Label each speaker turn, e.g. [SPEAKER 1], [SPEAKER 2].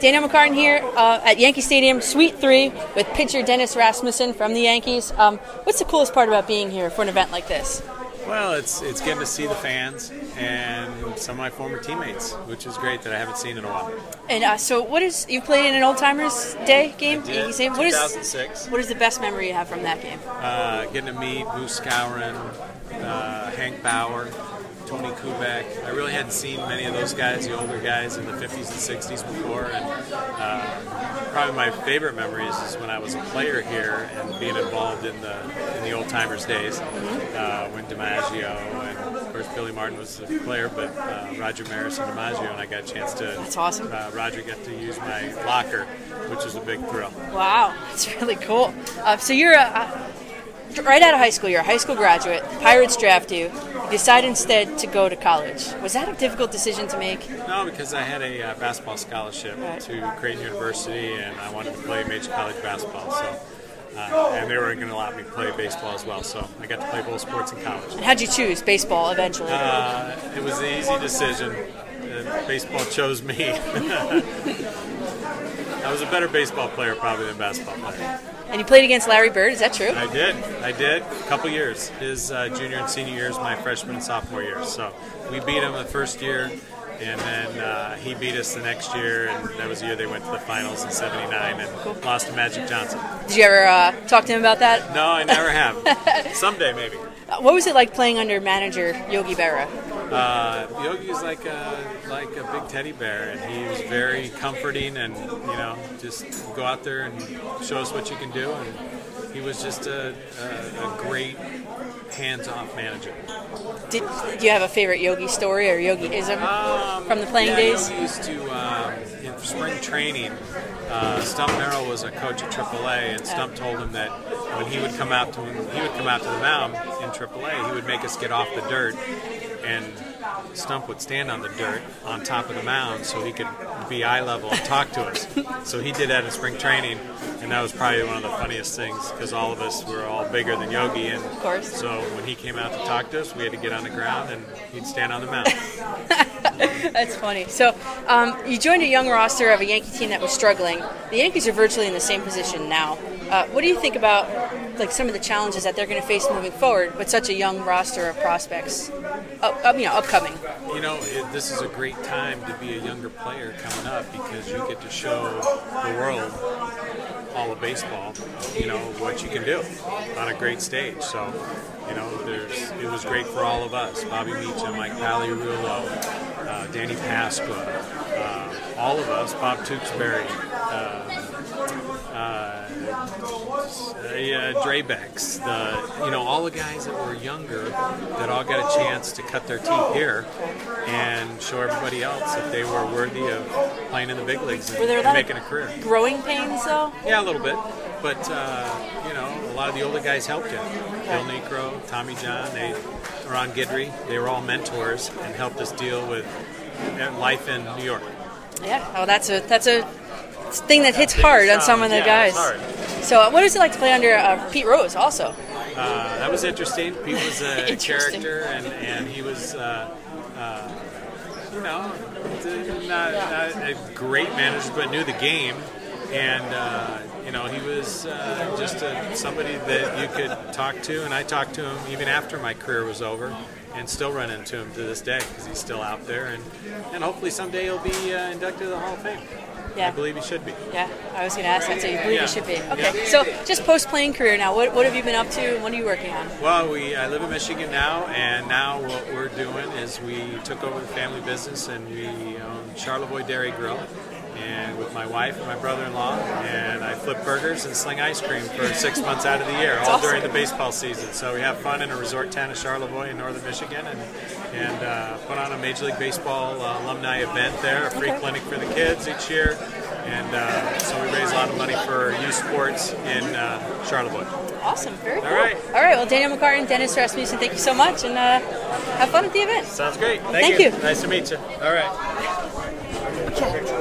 [SPEAKER 1] Danielle McCartan here at Yankee Stadium, Suite 3, with pitcher Dennis Rasmussen from the Yankees. What's the coolest part about being here for an event like this?
[SPEAKER 2] Well, it's getting to see the fans and some of my former teammates, which is great that I haven't seen in a while.
[SPEAKER 1] And so you played in an Old Timers Day game?
[SPEAKER 2] I did, 2006.
[SPEAKER 1] What is the best memory you have from that game?
[SPEAKER 2] Getting to meet Moose Skowron, Hank Bauer, Tony Kubek. I really hadn't seen many of those guys, the older guys in the 50s and 60s before, and probably my favorite memories is when I was a player here and being involved in the Old Timers days, when DiMaggio and of course Billy Martin was the player, but Roger Maris and DiMaggio, and I got a chance to.
[SPEAKER 1] That's awesome.
[SPEAKER 2] Roger got to use my locker, which was a big thrill.
[SPEAKER 1] Wow, that's really cool. So you're right out of high school. You're a high school graduate. Pirates draft you. You decide instead to go to college. Was that a difficult decision to make?
[SPEAKER 2] No, because I had a basketball scholarship to Creighton University, and I wanted to play major college basketball. So, and they were going to allow me to play baseball as well. So I got to play both sports in college.
[SPEAKER 1] And how'd you choose baseball eventually?
[SPEAKER 2] It was an easy decision. Baseball chose me. I was a better baseball player probably than basketball player.
[SPEAKER 1] And you played against Larry Bird, is that true?
[SPEAKER 2] I did. A couple years. His junior and senior years, my freshman and sophomore years. So we beat him the first year, and then he beat us the next year, and that was the year they went to the finals in '79 and lost to Magic Johnson.
[SPEAKER 1] Did you ever talk to him about that?
[SPEAKER 2] No, I never have. Someday, maybe.
[SPEAKER 1] What was it like playing under manager Yogi Berra?
[SPEAKER 2] Yogi was like a big teddy bear, and he was very comforting, and just go out there and show us what you can do. And he was just a great hands-off manager.
[SPEAKER 1] Do you have a favorite Yogi story or Yogi-ism from the playing days?
[SPEAKER 2] Yogi used to in spring training. Stump Merrill was a coach at AAA, and Stump told him that when he would come out to the mound in AAA, he would make us get off the dirt, and Stump would stand on the dirt on top of the mound so he could be eye level and talk to us. So he did that in spring training, and that was probably one of the funniest things because all of us were all bigger than Yogi, and
[SPEAKER 1] of course.
[SPEAKER 2] So when he came out to talk to us, we had to get on the ground and he'd stand on the mound.
[SPEAKER 1] That's funny. So you joined a young roster of a Yankee team that was struggling. The Yankees are virtually in the same position now. What do you think about some of the challenges that they're going to face moving forward with such a young roster of prospects upcoming?
[SPEAKER 2] This is a great time to be a younger player coming up because you get to show the world, all of baseball, what you can do on a great stage. So, it was great for all of us. Bobby Meacham, Mike Pagliarulo, Danny Pasqua, all of us, Bob Tewksbury, Drabeks, all the guys that were younger that all got a chance to cut their teeth here and show everybody else that they were worthy of playing in the big leagues and making a career.
[SPEAKER 1] Growing pains, though?
[SPEAKER 2] Yeah, a little bit. But, a lot of the older guys helped him. Bill Niekro, Tommy John, Ron Guidry, they were all mentors and helped us deal with life in New York.
[SPEAKER 1] Yeah, well, that's a thing that hits hard on some of the guys.
[SPEAKER 2] It's hard.
[SPEAKER 1] So what is it like to play under Pete Rose also?
[SPEAKER 2] That was interesting. Pete was a character, and he was, not a great manager, but knew the game. And, he was just somebody that you could talk to, and I talked to him even after my career was over and still run into him to this day because he's still out there. And hopefully someday he'll be inducted to the Hall of Fame.
[SPEAKER 1] Yeah.
[SPEAKER 2] I believe he should be.
[SPEAKER 1] Yeah, I was going to ask that, so you believe he should be. Okay, so just post-playing career now, what have you been up to and what are you working on?
[SPEAKER 2] Well, I live in Michigan now, and now what we're doing is we took over the family business and we own Charlevoix Dairy Grill, and with my wife and my brother-in-law, and I flip burgers and sling ice cream for 6 months out of the year, all during the baseball season. So we have fun in a resort town of Charlevoix in northern Michigan, and put on a Major League Baseball alumni event there, a free clinic for the kids each year, and so we raise a lot of money for youth sports in Charlevoix.
[SPEAKER 1] Awesome, very cool.
[SPEAKER 2] All right,
[SPEAKER 1] well, Danielle McCartan, Dennis Rasmussen, thank you so much, and have fun at the event.
[SPEAKER 2] Sounds great.
[SPEAKER 1] Thank you.
[SPEAKER 2] Nice to meet you. All right.
[SPEAKER 1] Okay.